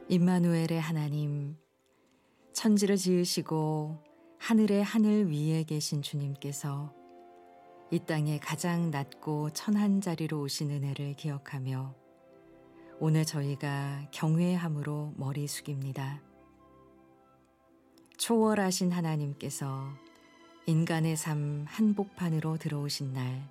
임마누엘의 하나님, 천지를 지으시고 하늘의 하늘 위에 계신 주님께서 이 땅에 가장 낮고 천한 자리로 오신 은혜를 기억하며 오늘 저희가 경외함으로 머리 숙입니다. 초월하신 하나님께서 인간의 삶 한복판으로 들어오신 날,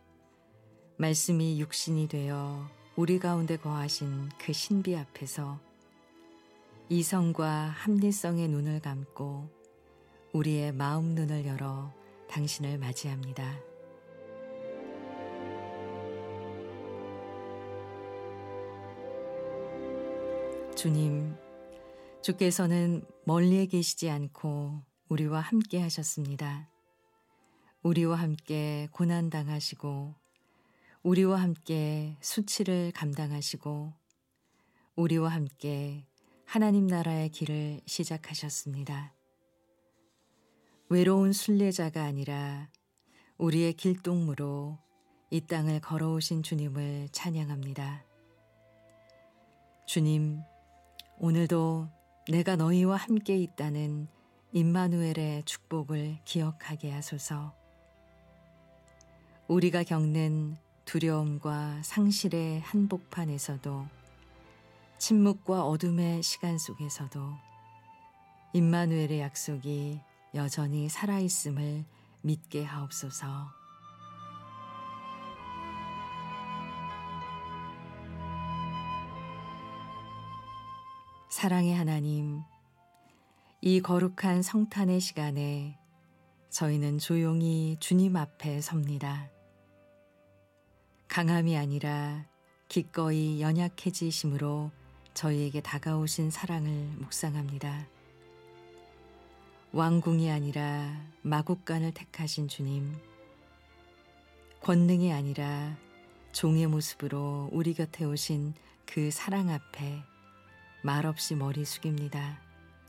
말씀이 육신이 되어 우리 가운데 거하신 그 신비 앞에서 이성과 합리성의 눈을 감고 우리의 마음 눈을 열어 당신을 맞이합니다. 주님, 주께서는 멀리에 계시지 않고 우리와 함께 하셨습니다. 우리와 함께 고난당하시고 우리와 함께 수치를 감당하시고 우리와 함께 하나님 나라의 길을 시작하셨습니다. 외로운 순례자가 아니라 우리의 길동무로 이 땅을 걸어오신 주님을 찬양합니다. 주님, 오늘도 내가 너희와 함께 있다는 임마누엘의 축복을 기억하게 하소서. 우리가 겪는 두려움과 상실의 한복판에서도 침묵과 어둠의 시간 속에서도 임마누엘의 약속이 여전히 살아있음을 믿게 하옵소서. 사랑의 하나님, 이 거룩한 성탄의 시간에 저희는 조용히 주님 앞에 섭니다. 강함이 아니라 기꺼이 연약해지심으로 저희에게 다가오신 사랑을 묵상합니다. 왕궁이 아니라 마국간을 택하신 주님, 권능이 아니라 종의 모습으로 우리 곁에 오신 그 사랑 앞에 말없이 머리 숙입니다.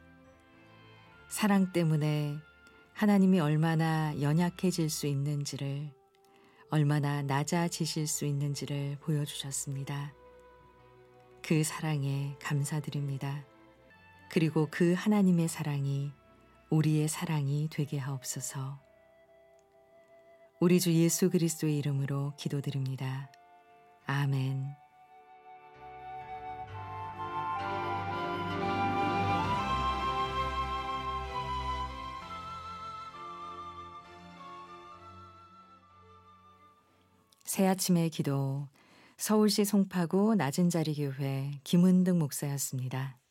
사랑 때문에 하나님이 얼마나 연약해질 수 있는지를, 얼마나 낮아지실 수 있는지를 보여주셨습니다. 그 사랑에 감사드립니다. 그리고 그 하나님의 사랑이 우리의 사랑이 되게 하옵소서. 우리 주 예수 그리스도의 이름으로 기도드립니다. 아멘. 새아침의 기도, 서울시 송파구 낮은자리 교회 김은득 목사였습니다.